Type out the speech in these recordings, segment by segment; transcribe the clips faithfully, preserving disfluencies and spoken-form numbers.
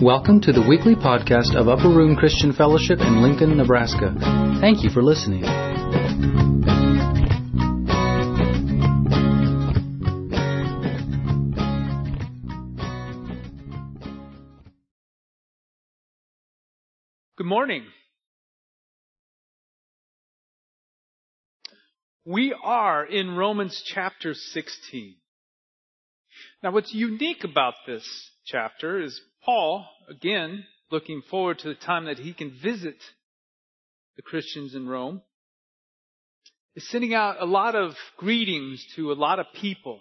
Welcome to the weekly podcast of Upper Room Christian Fellowship in Lincoln, Nebraska. Thank you for listening. Good morning. We are in Romans chapter sixteen. Now, what's unique about this chapter is Paul, again, looking forward to the time that he can visit the Christians in Rome, is sending out a lot of greetings to a lot of people.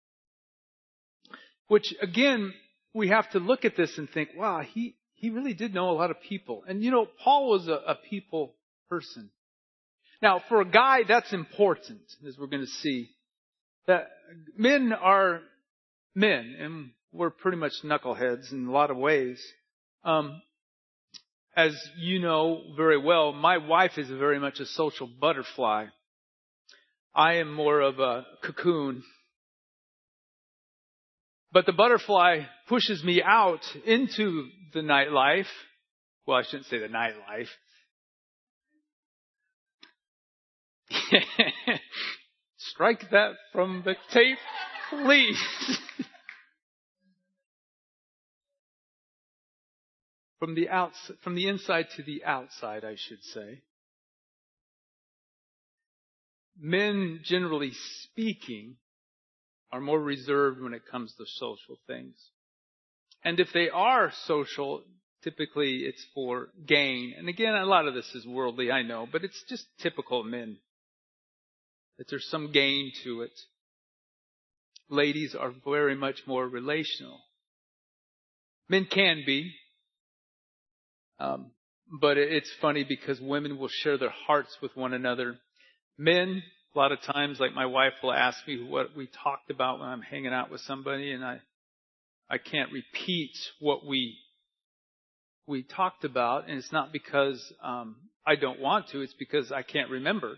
Which, again, we have to look at this and think, wow, he, he really did know a lot of people. And, you know, Paul was a, a people person. Now, for a guy, that's important, as we're going to see. That men are men, and we're pretty much knuckleheads in a lot of ways. Um, as you know very well, my wife is very much a social butterfly. I am more of a cocoon. But the butterfly pushes me out into the nightlife. Well, I shouldn't say the nightlife. Strike that from the tape, please. From the outs- from the inside to the outside, I should say. Men, generally speaking, are more reserved when it comes to social things. And if they are social, typically it's for gain. And again, a lot of this is worldly, I know, but it's just typical men. That there's some gain to it. Ladies are very much more relational. Men can be. Um, but it's funny because women will share their hearts with one another. Men, a lot of times, like my wife will ask me what we talked about when I'm hanging out with somebody, and I, I can't repeat what we, we talked about. And it's not because, um, I don't want to. It's because I can't remember.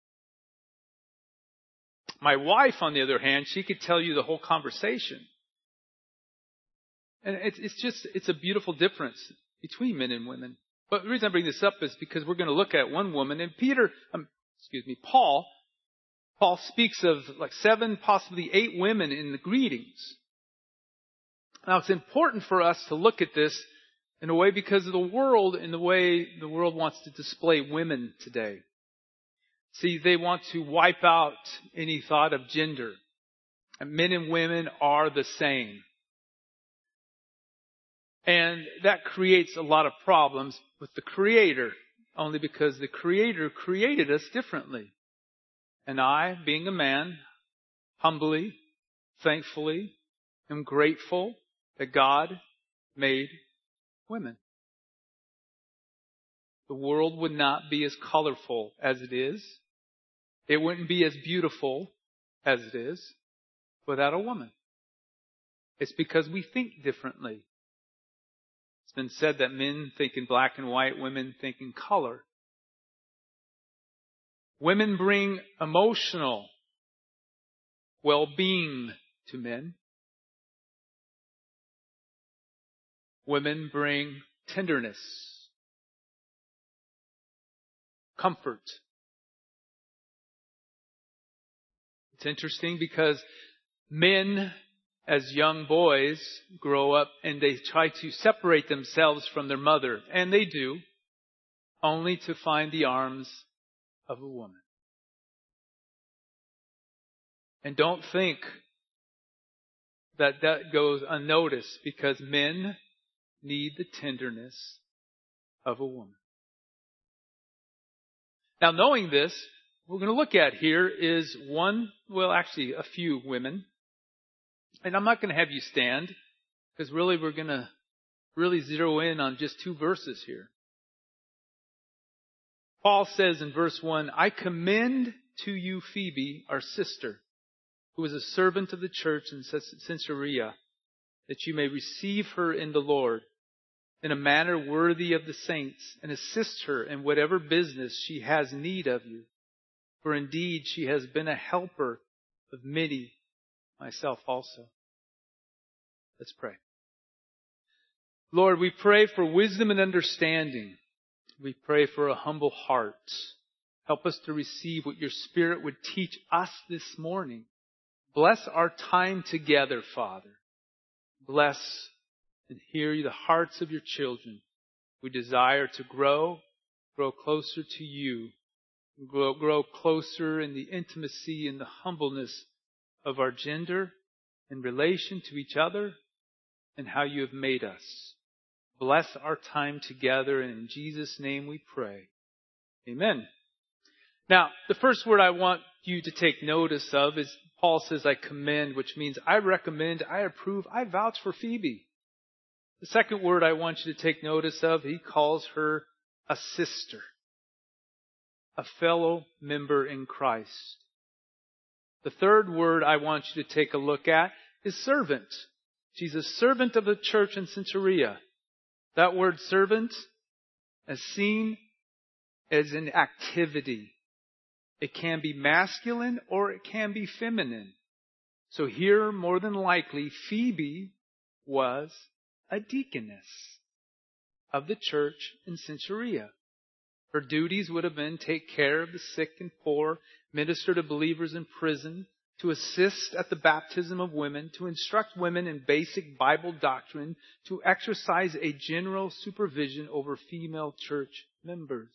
My wife, on the other hand, she could tell you the whole conversation. And it's, it's just, it's a beautiful difference between men and women. But the reason I bring this up is because we're going to look at one woman, and Peter, um, excuse me, Paul, Paul speaks of like seven, possibly eight women in the greetings. Now, it's important for us to look at this in a way because of the world and the way the world wants to display women today. See, they want to wipe out any thought of gender. And men and women are the same. And that creates a lot of problems with the Creator, only because the Creator created us differently. And I, being a man, humbly, thankfully, am grateful that God made women. The world would not be as colorful as it is. It wouldn't be as beautiful as it is without a woman. It's because we think differently. It's been said that men think in black and white, women think in color. Women bring emotional well-being to men. Women bring tenderness, comfort. It's interesting because men, as young boys, grow up and they try to separate themselves from their mother. And they do, only to find the arms of a woman. And don't think that that goes unnoticed, because men need the tenderness of a woman. Now, knowing this, what we're going to look at here is one, well, actually a few women. And I'm not going to have you stand, because really we're going to really zero in on just two verses here. Paul says in verse one, I commend to you Phoebe, our sister, who is a servant of the church in Caesarea, that you may receive her in the Lord in a manner worthy of the saints, and assist her in whatever business she has need of you. For indeed she has been a helper of many, myself also. Let's pray. Lord, we pray for wisdom and understanding. We pray for a humble heart. Help us to receive what your Spirit would teach us this morning. Bless our time together, Father. Bless and hear the hearts of your children. We desire to grow, grow closer to you, grow, grow closer in the intimacy and the humbleness of our gender in relation to each other and how you have made us. Bless our time together, and in Jesus' name we pray. Amen. Now, the first word I want you to take notice of is Paul says, I commend, which means I recommend, I approve, I vouch for Phoebe. The second word I want you to take notice of, he calls her a sister, a fellow member in Christ. The third word I want you to take a look at is servant. She's a servant of the church in Cenchrea. That word servant is seen as an activity. It can be masculine or it can be feminine. So here, more than likely, Phoebe was a deaconess of the church in Cenchrea. Her duties would have been take care of the sick and poor, minister to believers in prison, to assist at the baptism of women, to instruct women in basic Bible doctrine, to exercise a general supervision over female church members.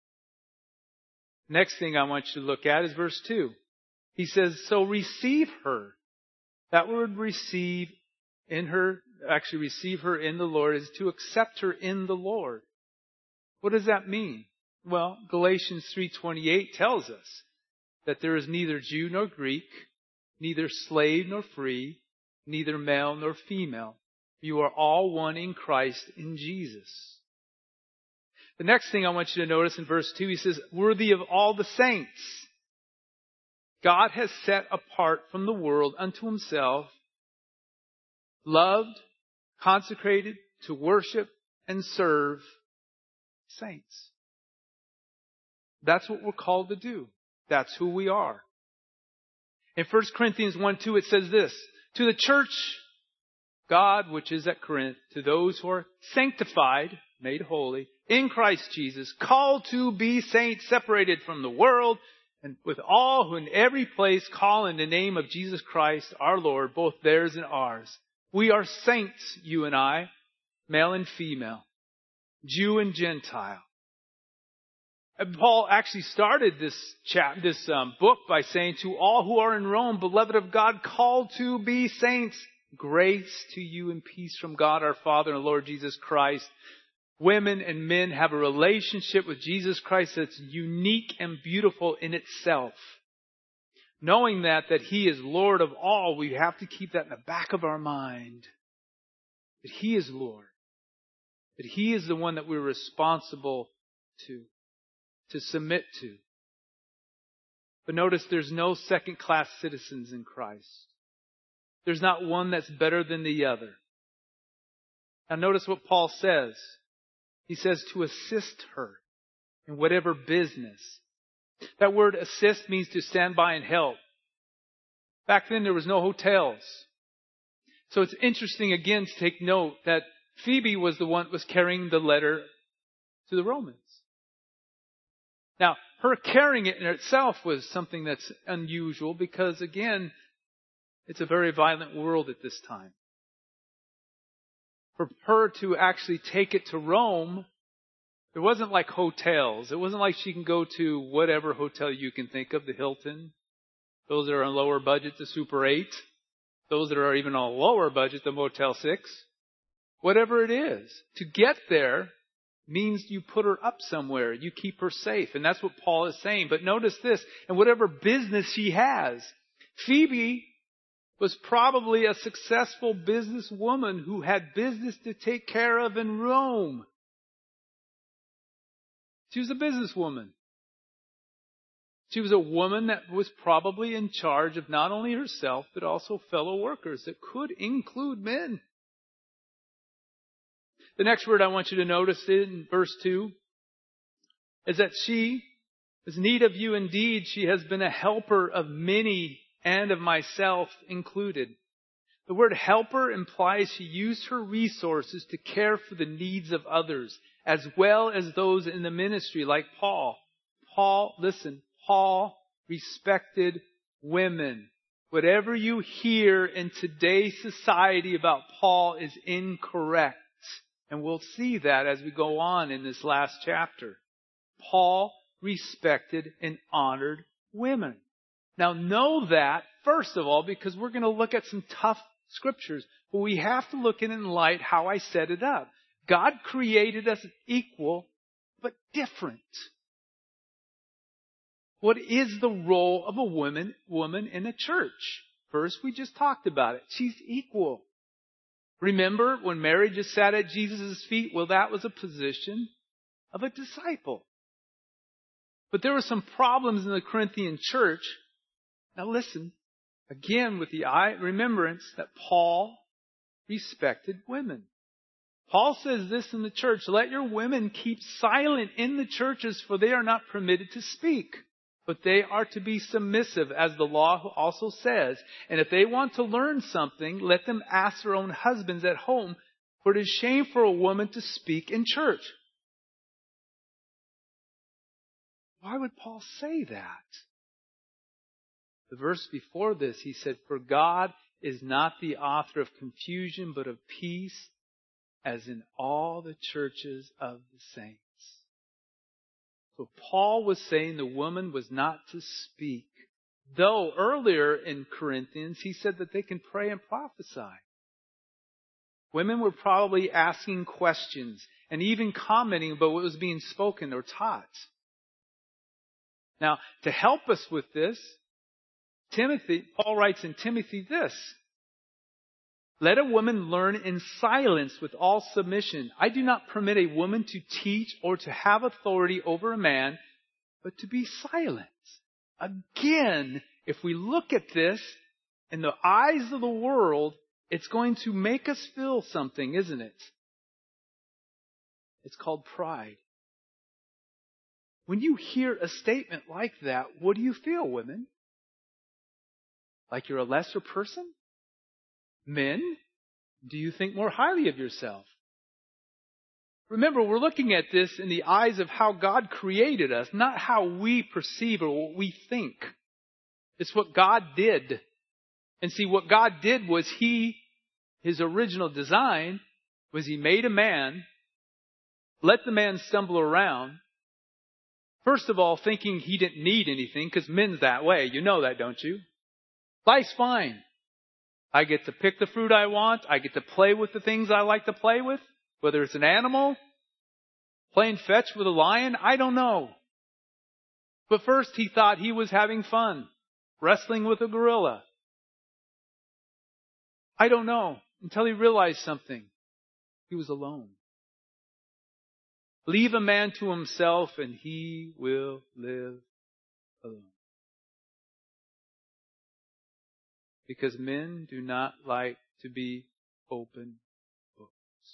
Next thing I want you to look at is verse two. He says, so receive her. That word receive in her, actually receive her in the Lord is to accept her in the Lord. What does that mean? Well, Galatians three twenty-eight tells us that there is neither Jew nor Greek, neither slave nor free, neither male nor female. You are all one in Christ, in Jesus. The next thing I want you to notice in verse two, he says, worthy of all the saints. God has set apart from the world unto himself, loved, consecrated to worship and serve saints. That's what we're called to do. That's who we are. In First Corinthians one two, it says this, to the church, God, which is at Corinth, to those who are sanctified, made holy, in Christ Jesus, called to be saints, separated from the world, and with all who in every place call in the name of Jesus Christ, our Lord, both theirs and ours. We are saints, you and I, male and female, Jew and Gentile. And Paul actually started this chap, this um, book by saying, to all who are in Rome, beloved of God, called to be saints, grace to you and peace from God our Father and Lord Jesus Christ. Women and men have a relationship with Jesus Christ that's unique and beautiful in itself. Knowing that, that He is Lord of all, we have to keep that in the back of our mind. That He is Lord. That He is the one that we're responsible to, to submit to. But notice there's no second-class citizens in Christ. There's not one that's better than the other. Now notice what Paul says. He says to assist her in whatever business. That word assist means to stand by and help. Back then there was no hotels. So it's interesting again to take note that Phoebe was the one that was carrying the letter to the Romans. Now, her carrying it in itself was something that's unusual because again, it's a very violent world at this time. For her to actually take it to Rome, it wasn't like hotels. It wasn't like she can go to whatever hotel you can think of, the Hilton. Those that are on lower budget, the Super eight. Those that are even on a lower budget, the Motel six. Whatever it is. To get there means you put her up somewhere. You keep her safe. And that's what Paul is saying. But notice this, and whatever business she has, Phoebe was probably a successful businesswoman who had business to take care of in Rome. She was a businesswoman. She was a woman that was probably in charge of not only herself, but also fellow workers that could include men. The next word I want you to notice in verse two is that she has need of you indeed. She has been a helper of many and of myself included. The word helper implies she used her resources to care for the needs of others, as well as those in the ministry, like Paul. Paul, listen, Paul respected women. Whatever you hear in today's society about Paul is incorrect. And we'll see that as we go on in this last chapter. Paul respected and honored women. Now know that, first of all, because we're going to look at some tough scriptures, but we have to look at it in light how I set it up. God created us equal, but different. What is the role of a woman, woman in a church? First, we just talked about it. She's equal. Remember when Mary just sat at Jesus' feet? Well, that was a position of a disciple. But there were some problems in the Corinthian church. Now listen, again with the eye remembrance that Paul respected women. Paul says this in the church, let your women keep silent in the churches, for they are not permitted to speak. But they are to be submissive, as the law also says. And if they want to learn something, let them ask their own husbands at home, for it is shame for a woman to speak in church. Why would Paul say that? The verse before this, he said, for God is not the author of confusion, but of peace, as in all the churches of the saints. So Paul was saying the woman was not to speak. Though earlier in Corinthians, he said that they can pray and prophesy. Women were probably asking questions and even commenting about what was being spoken or taught. Now, to help us with this, Timothy, Paul writes in Timothy this, let a woman learn in silence with all submission. I do not permit a woman to teach or to have authority over a man, but to be silent. Again, if we look at this in the eyes of the world, it's going to make us feel something, isn't it? It's called pride. When you hear a statement like that, what do you feel, women? Like you're a lesser person? Men, do you think more highly of yourself? Remember, we're looking at this in the eyes of how God created us, not how we perceive or what we think. It's what God did. And see, what God did was He, His original design, was He made a man, let the man stumble around, first of all, thinking he didn't need anything, because men's that way. You know that, don't you? Life's fine. I get to pick the fruit I want. I get to play with the things I like to play with. Whether it's an animal, playing fetch with a lion, I don't know. But first he thought he was having fun, wrestling with a gorilla. I don't know, until he realized something. He was alone. Leave a man to himself and he will live alone. Because men do not like to be open books.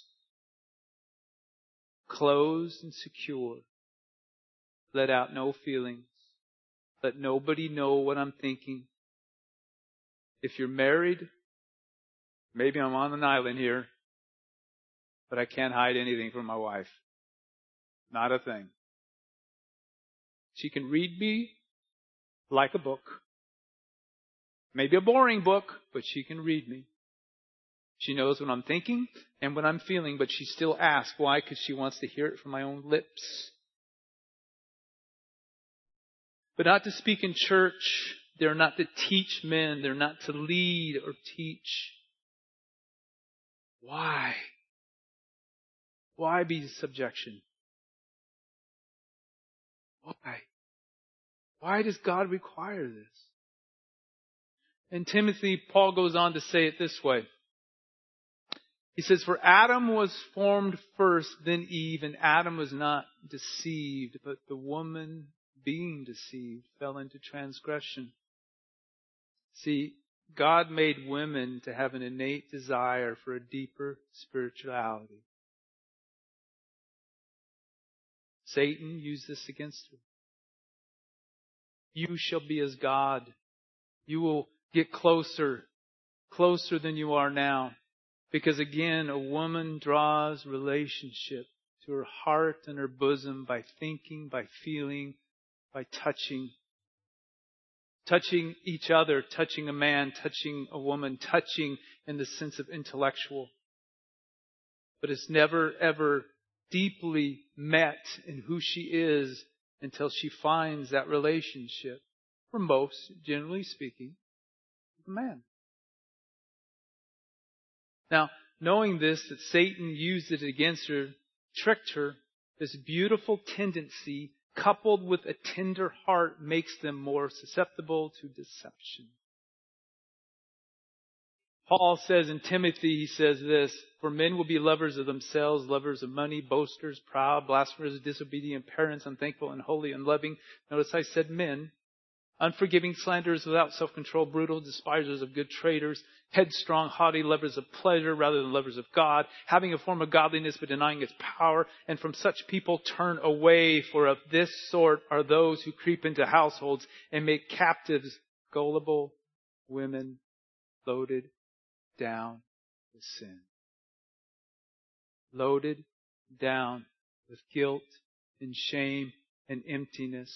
Closed and secure. Let out no feelings. Let nobody know what I'm thinking. If you're married, maybe I'm on an island here, but I can't hide anything from my wife. Not a thing. She can read me like a book. Maybe a boring book, but she can read me. She knows what I'm thinking and what I'm feeling, but she still asks. Why? Because she wants to hear it from my own lips. But not to speak in church. They're not to teach men. They're not to lead or teach. Why? Why be subjection? Why? Why does God require this? In Timothy, Paul goes on to say it this way. He says, for Adam was formed first, then Eve, and Adam was not deceived, but the woman, being deceived, fell into transgression. See, God made women to have an innate desire for a deeper spirituality. Satan used this against her. You shall be as God. You will get closer. closer than you are now. Because again, a woman draws relationship to her heart and her bosom by thinking, by feeling, by touching. Touching each other, touching a man, touching a woman, touching in the sense of intellectual. But it's never, ever deeply met in who she is until she finds that relationship, for most, generally speaking, with a man. Now, knowing this, that Satan used it against her, tricked her, this beautiful tendency coupled with a tender heart makes them more susceptible to deception. Paul says in Timothy, he says this, for men will be lovers of themselves, lovers of money, boasters, proud, blasphemers, disobedient parents, unthankful, unholy, unloving. Notice I said men. Unforgiving, slanderers, without self-control, brutal, despisers of good traitors, headstrong, haughty, lovers of pleasure rather than lovers of God, having a form of godliness but denying its power. And from such people turn away, for of this sort are those who creep into households and make captives gullible women loaded down with sin. Loaded down with guilt and shame and emptiness.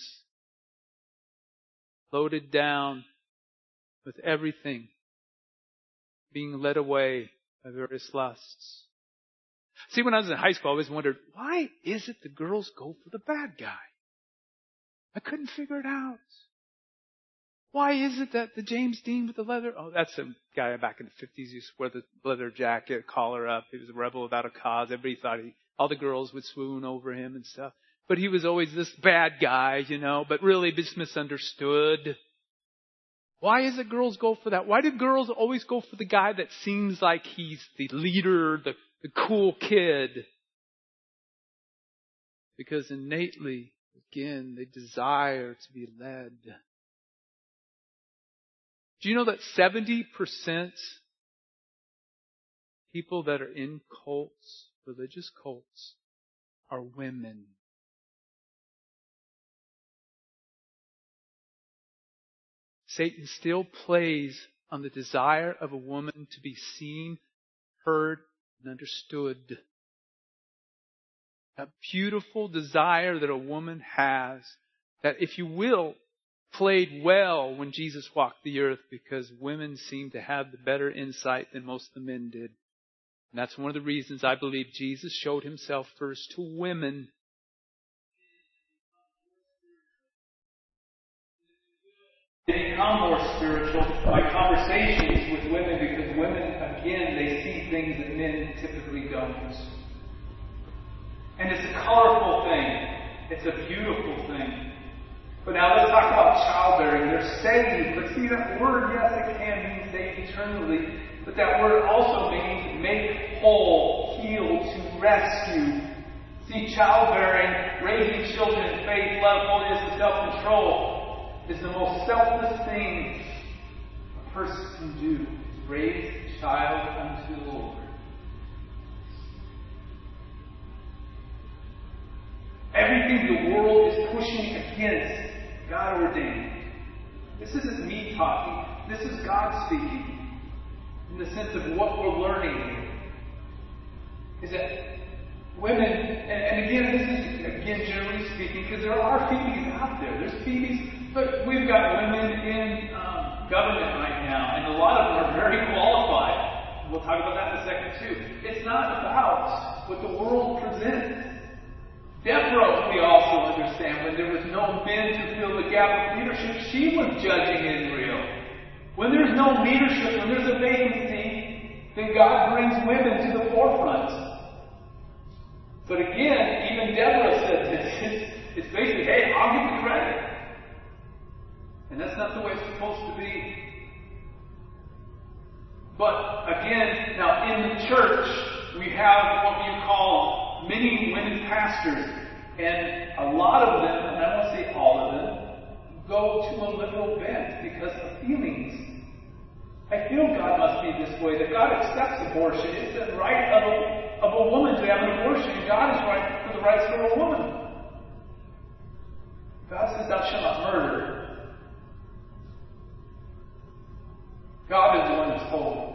Loaded down with everything, being led away by various lusts. See, when I was in high school, I always wondered, why is it the girls go for the bad guy? I couldn't figure it out. Why is it that the James Dean with the leather, oh, that's a guy back in the fifties, he used to wear the leather jacket, collar up. He was a rebel without a cause. Everybody thought he, all the girls would swoon over him and stuff. But he was always this bad guy, you know, but really just misunderstood. Why is it girls go for that? Why do girls always go for the guy that seems like he's the leader, the, the cool kid? Because innately, again, they desire to be led. Do you know that seventy percent people that are in cults, religious cults, are women? Satan still plays on the desire of a woman to be seen, heard, and understood. That beautiful desire that a woman has, that if you will, played well when Jesus walked the earth, because women seem to have the better insight than most of the men did. And that's one of the reasons I believe Jesus showed himself first to women. They become more spiritual by conversations with women, because women, again, they see things that men typically don't. And it's a colorful thing. It's a beautiful thing. But now let's talk about childbearing. They're saved. But see, that word, yes, it can mean saved eternally. But that word also means make whole, heal, to rescue. See, childbearing, raising children in faith, love, holiness, and self-control is the most selfless thing a person can do. Raise a child unto the Lord. Everything the world is pushing against, God ordained. This isn't me talking. This is God speaking. In the sense of what we're learning here. Is that women, and, and again, this is, again, generally speaking, because there are Phoebes out there. There's Phoebes, but we've got women in um, government right now, and a lot of them are very qualified. We'll talk about that in a second, too. It's not about what the world presents. Deborah, we also understand, when there was no men to fill the gap of leadership, she was judging Israel. When there's no leadership, when there's a vacancy, then God brings women to the forefront. But again, even Deborah said this. It's, it's basically, hey, I'll get the credit. And that's not the way it's supposed to be. But again, now in the church, we have what you call many women pastors, and a lot of them, and I won't say all of them, go to a liberal bent because of feelings. I feel God must be this way, that God accepts abortion. It's the right of a, of a woman to have an abortion, and God is right for the rights of a woman. God says, thou shalt not murder. God is the one that's holy.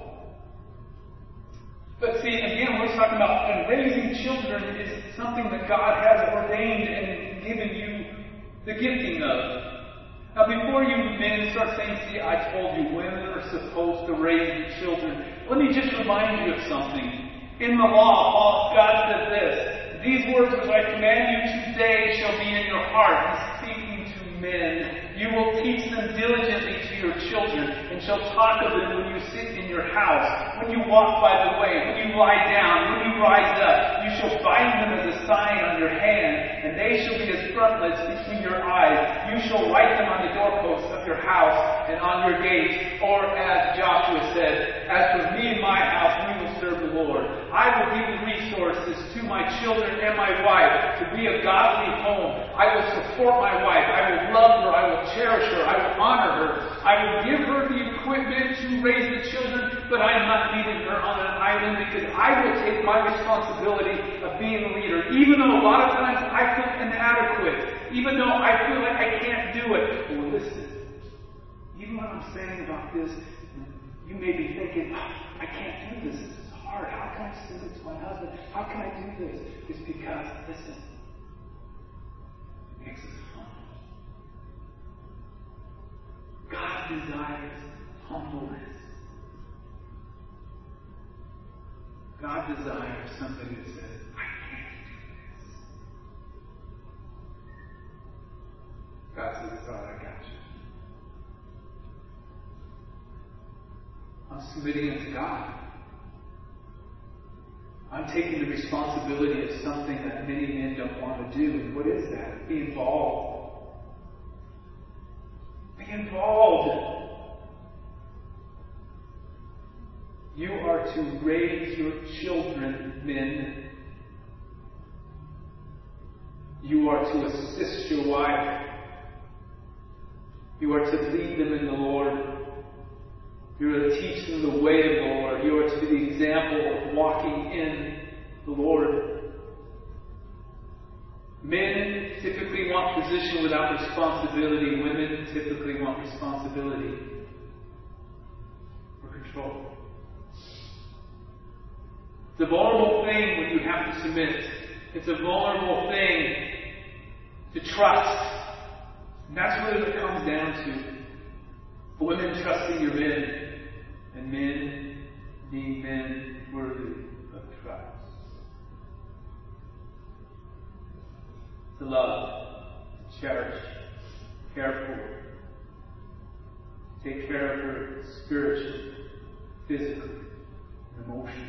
But see, again, we're talking about and raising children is something that God has ordained and given you the gifting of. Now, before you men start saying, see, I told you women are supposed to raise children, let me just remind you of something. In the law, God said this, these words which I command you today shall be in your heart. He's speaking to men. You will teach them diligently to your children, and shall talk of them when you sit in your house, when you walk by the way, when you lie down, when you rise up. You shall bind them as a sign on your hand, and they shall be as frontlets between your eyes. You shall write them on the doorposts of your house and on your gates. Or as Joshua said, as for me and my house, we will serve the Lord. I will give the resources to my children and my wife to be a godly home. I will support my wife. I will love her. I will cherish her. I will honor her. I will give her the equipment to raise the children, but I am not leaving her on an island because I will take my responsibility of being a leader. Even though a lot of times I feel inadequate. Even though I feel like I can't do it. Well, listen. Even what I'm saying about this, you may be thinking, oh, I can't do this. This is hard. How can I send it to my husband? How can I do this? It's because, listen, it makes us humble. God desires humbleness. God desires somebody that says, I can't do this. God says, it's all right, I got you. I'm submitting it to God. I'm taking the responsibility of something that many men don't want to do. And what is that? Be involved. Be involved. You are to raise your children, men. You are to assist your wife. You are to lead them in the Lord. You are to teach them the way of the Lord. You are to be the example of walking in the Lord. Men typically want position without responsibility. Women typically want responsibility or control. It's a vulnerable thing when you have to submit. It's a vulnerable thing to trust. And that's what it comes down to. Women trusting your men. And men being men worthy of trust. To love, to cherish, care for, take care of her spiritually, physically, and emotionally.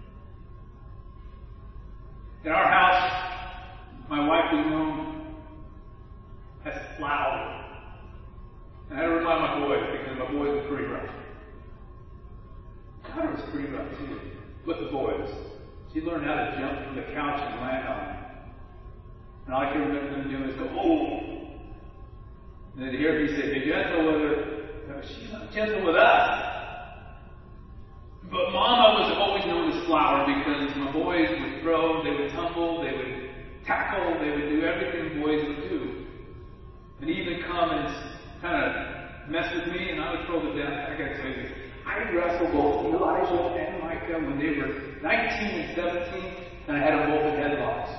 In our house, my wife was known as Flower. And I had to remind my boys because my boys were pretty rough. Daughter was pretty rough too, with the boys. She learned how to jump from the couch and land on it. And all I can remember them doing is go, oh! And then to hear me say, be gentle with her. No, she's not gentle with us. But Mama was always known as Flower because my boys would throw, they would tumble, they would tackle, they would do everything boys would do. And even come and kind of mess with me, and I would throw them down. I gotta tell you this. I wrestled both Elijah and Micah when they were nineteen and seventeen, and I had them both in headlocks.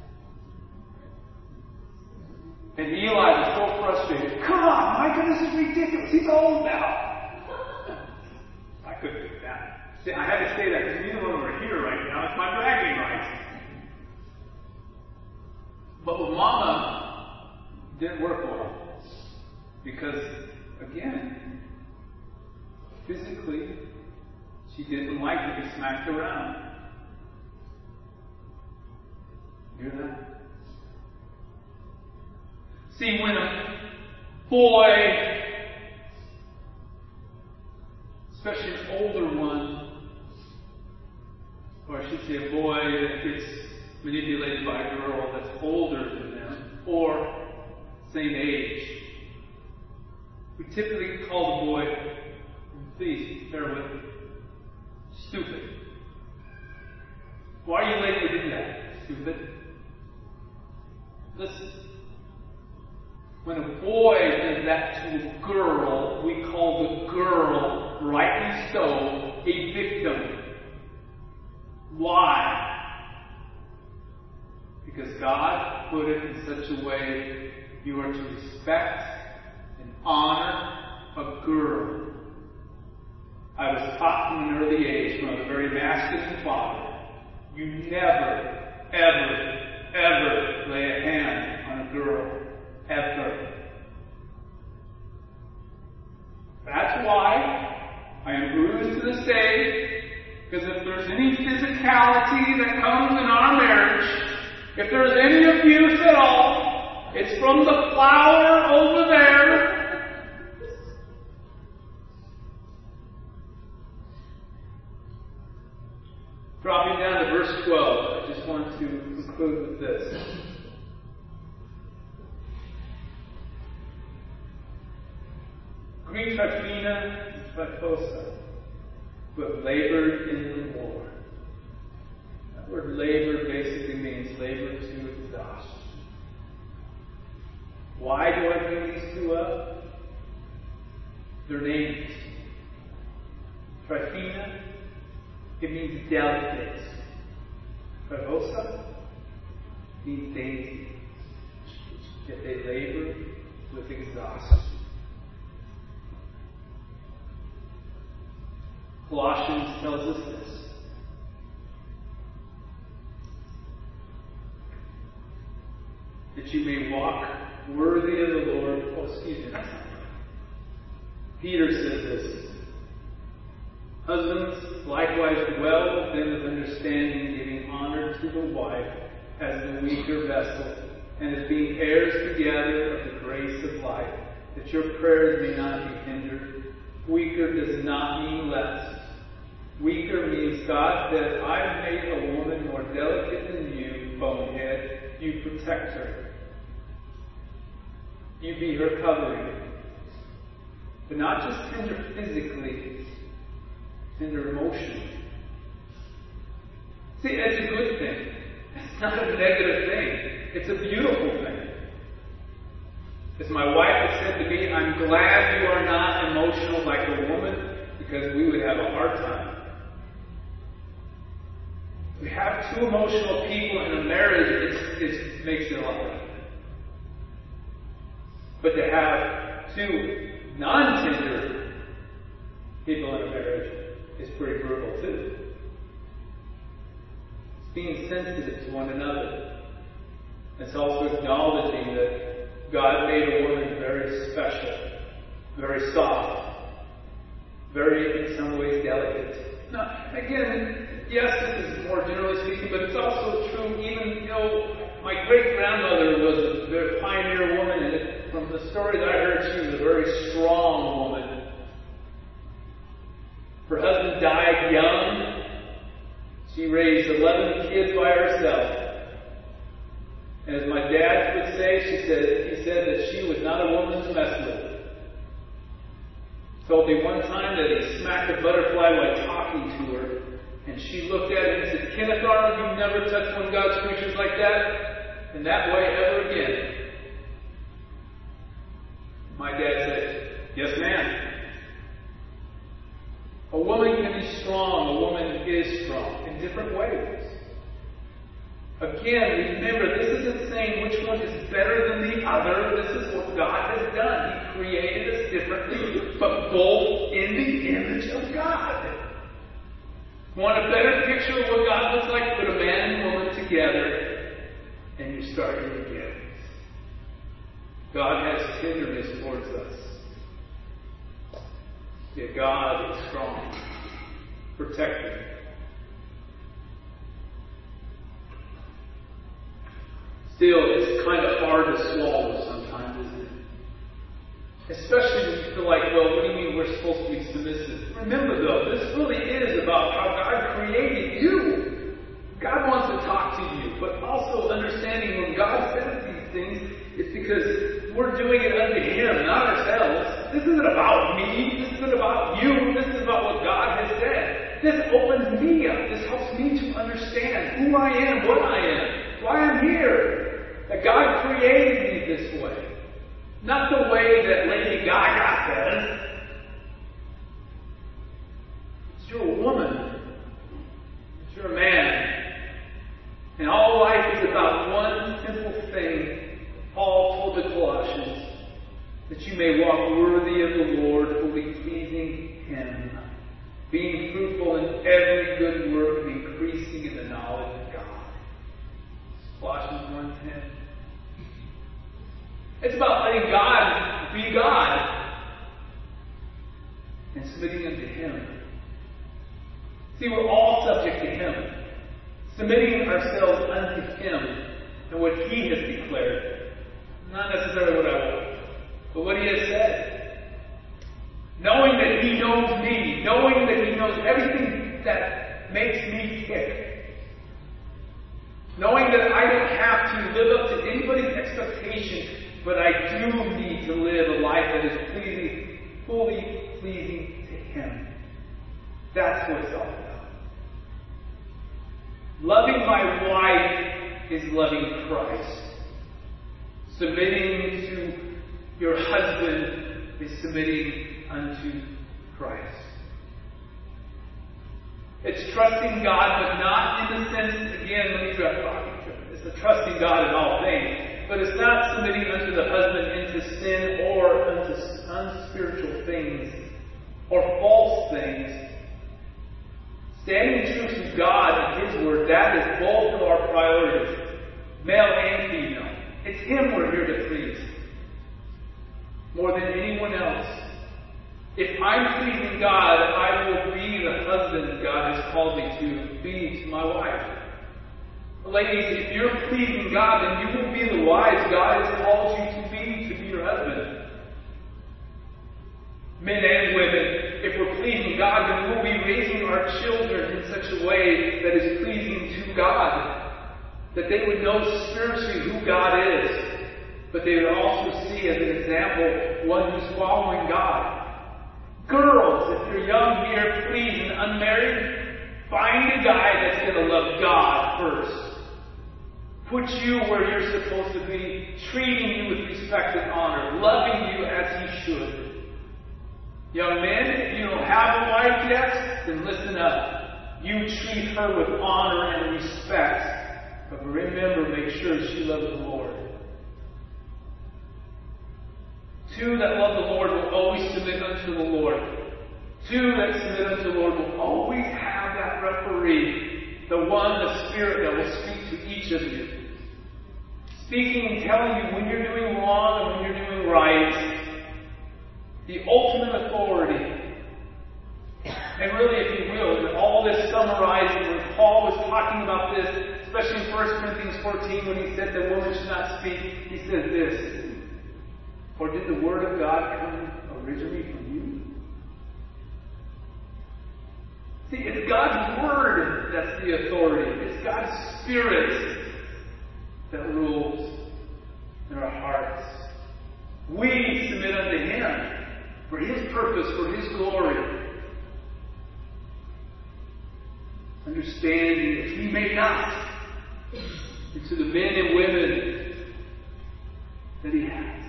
And Eli was so frustrated. Come on, Micah, this is ridiculous. He's old now. I couldn't do that. See, I had to say that because neither one of them are here right now. It's my bragging rights. But with Mama, it didn't work well. Because, again, physically, she didn't like to be smacked around. You hear that? See, when a boy, especially an older one, or I should say a boy that gets manipulated by a girl that's older than them, or same age, we typically call the boy, please bear with me, stupid. Why are you letting me do that, stupid? Listen. When a boy does that to a girl, we call the girl right put it in such a way you are to respect and honor a girl. I was taught from an early age, from a very masculine father, you never, ever, ever lay a hand on a girl. Ever. That's why I am bruised to this day, because if there's any physicality that comes in our marriage, if there's any abuse at all, it's from the flower over there. Dropping down to verse twelve, I just want to conclude with this. Greet Tryphena and Tryphosa, who have labored in the Lord. That word labor basically means labor to exhaustion. Why do I bring these two up? Their names. Tryphena, it means delicate. Tryphosa means dainty. Yet they labor with exhaustion. Colossians tells us this. That you may walk worthy of the Lord. Oh, excuse me. Peter says this. Husbands, likewise dwell within with understanding, giving honor to the wife as the weaker vessel, and as being heirs together of the grace of life, that your prayers may not be hindered. Weaker does not mean less. Weaker means God says, I've made a woman more delicate than you, bonehead. You protect her. You be her covering. But not just tender physically, tender emotionally. See, that's a good thing. It's not a negative thing. It's a beautiful thing. As my wife has said to me, I'm glad you are not emotional like a woman, because we would have a hard time. We have two emotional people in a marriage, it makes it a lot better. But to have two non-tender people in a marriage is pretty brutal too. It's being sensitive to one another. It's also acknowledging that God made a woman very special, very soft, very, in some ways, delicate. Now, again, yes, this is more generally speaking, but it's also true, even, you know, my great-grandmother was a very pioneer woman, and from the story that I heard, she was a very strong woman. Her husband died young. She raised eleven kids by herself. And as my dad would say, she said, he said that she was not a woman to mess with. Told me one time that he smacked a butterfly while talking to her. And she looked at him and said, Kenneth Arnold, you never touch one of God's creatures like that, in that way ever again. My dad said, yes, ma'am. A woman can be strong. A woman is strong in different ways. Again, remember, this isn't saying which one is better than the other. This is what God has done. He created us differently, but both in the image of God. Want a better picture of what God looks like? Put a man and woman together, and you start your beginnings. God has tenderness towards us. Yet God is strong, protecting. Still, it's kind of hard to swallow sometimes, isn't it? Especially when you feel like, well, what do you mean we're supposed to be submissive? Remember, though, this really is about how God created you. God wants to talk to you, but also understanding when God says these things, it's because we're doing it unto Him, not ourselves. This isn't about me. This isn't about you. This is about what God has said. This opens me up. This helps me to understand who I am, what I am, why I'm here. That God created me this way. Not the way that Lady Gaga says. It's you're a woman. It's you're a man. And all life is about one simple thing. you may walk worthy of the Lord, fully pleasing Him, being fruitful in every good work and increasing in the knowledge of God. Colossians one ten. It's about letting God be God and submitting unto Him. See, we're all subject to Him. Submitting ourselves unto Him and what He has declared. Not necessarily what I want, but what He has said. Knowing that He knows me. Knowing that He knows everything that makes me tick. Knowing that I don't have to live up to anybody's expectation, but I do need to live a life that is pleasing, fully pleasing to Him. That's what it's all about. Loving my wife is loving Christ. Submitting to your husband is submitting unto Christ. It's trusting God, but not in the sense, again, let me try talking to it. It's the trusting God in all things. But it's not submitting unto the husband into sin or unto unspiritual things or false things. Standing true to God and His Word, that is both of our priorities, male and female. It's Him we're here to please, more than anyone else. If I'm pleasing God, I will be the husband God has called me to be to my wife. Ladies, if you're pleasing God, then you will be the wives God has called you to be, to be your husband. Men and women, if we're pleasing God, then we'll be raising our children in such a way that is pleasing to God. That they would know spiritually who God is, but they would also see as an example one who's following God. Girls, if you're young here, please, and unmarried, find a guy that's going to love God first. Put you where you're supposed to be, treating you with respect and honor, loving you as He should. Young men, if you don't have a wife yet, then listen up. You treat her with honor and respect. But remember, make sure she loves the Lord. Two that love the Lord will always submit unto the Lord. Two that submit unto the Lord will always have that referee, the one, the Spirit that will speak to each of you. Speaking and telling you when you're doing wrong and when you're doing right. The ultimate authority. And really, if you will, all this summarizing, when Paul was talking about this, especially in First Corinthians fourteen, when he said that women should not speak, he says this, or did the Word of God come originally from you? See, it's God's Word that's the authority. It's God's Spirit that rules in our hearts. We submit unto Him for His purpose, for His glory. Understanding that He may not. And to the men and women that He has.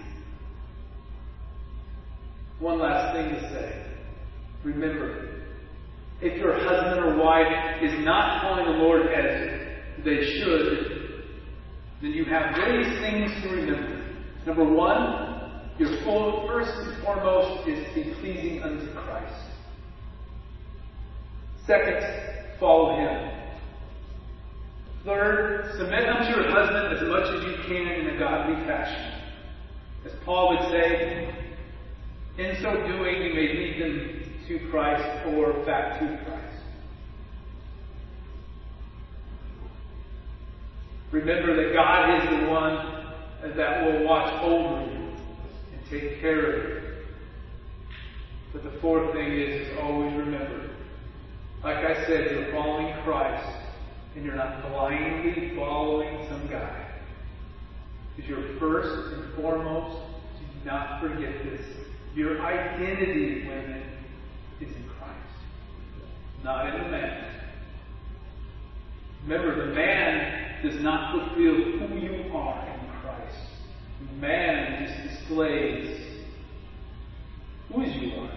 One last thing to say. Remember, if your husband or wife is not following the Lord as they should, then you have various things to remember. Number one, your full, first and foremost is to be pleasing unto Christ. Second, follow Him. Third, submit unto your husband as much as you can in a godly fashion. As Paul would say, in so doing you may lead them to Christ or back to Christ. Remember that God is the one that will watch over you and take care of you. But the fourth thing is, is always remember, like I said, you're following Christ and you're not blindly following some guy. Because you're first and foremost, do not forget this. Your identity, women, is in Christ, not in the man. Remember, the man does not fulfill who you are in Christ. The man just displays who you are.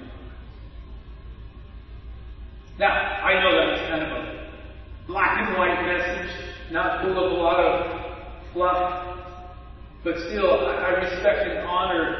Now, I know that's kind of a black and white message, not full of a lot of fluff, but still, I respect and honor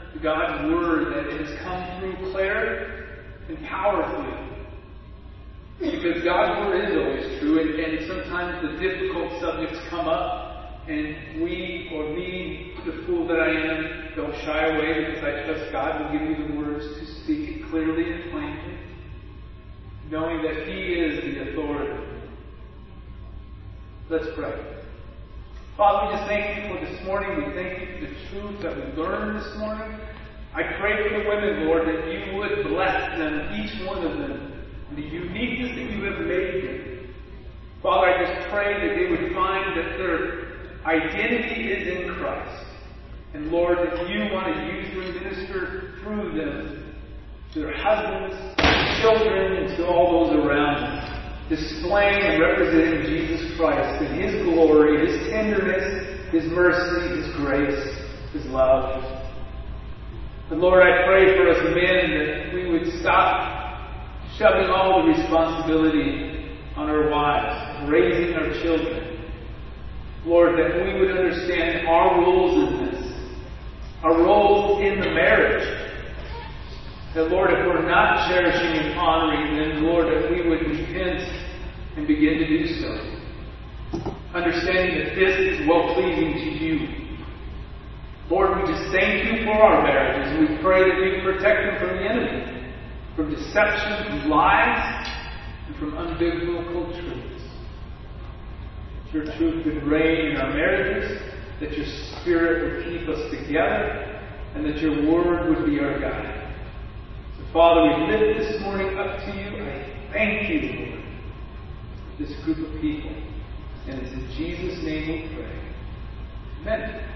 God's Word that it has come through clear and powerfully. Because God's Word is always true, and, and sometimes the difficult subjects come up, and we, or me, the fool that I am, don't shy away because I trust God will give me the words to speak it clearly and plainly, knowing that He is the authority. Let's pray. Father, we just thank you for this morning. We thank you for the truth that we learned this morning. I pray for the women, Lord, that you would bless them, each one of them, and the uniqueness that you have made them. Father, I just pray that they would find that their identity is in Christ. And Lord, that you want to use your minister through them, to their husbands, children, and to all those around them, displaying and representing Jesus Christ in His glory, His tenderness, His mercy, His grace, His love. And Lord, I pray for us men that we would stop shoving all the responsibility on our wives, raising our children. Lord, that we would understand our roles in this, our roles in the marriage. That, Lord, if we're not cherishing and honoring, then, Lord, that we would repent and begin to do so. Understanding that this is well-pleasing to you. Lord, we just thank you for our marriages, and we pray that you protect them from the enemy, from deception, from lies, and from unbiblical truths. That your truth would reign in our marriages, that your Spirit would keep us together, and that your word would be our guide. Father, we lift this morning up to you. I thank you, Lord, for this group of people. And it's in Jesus' name we pray. Amen.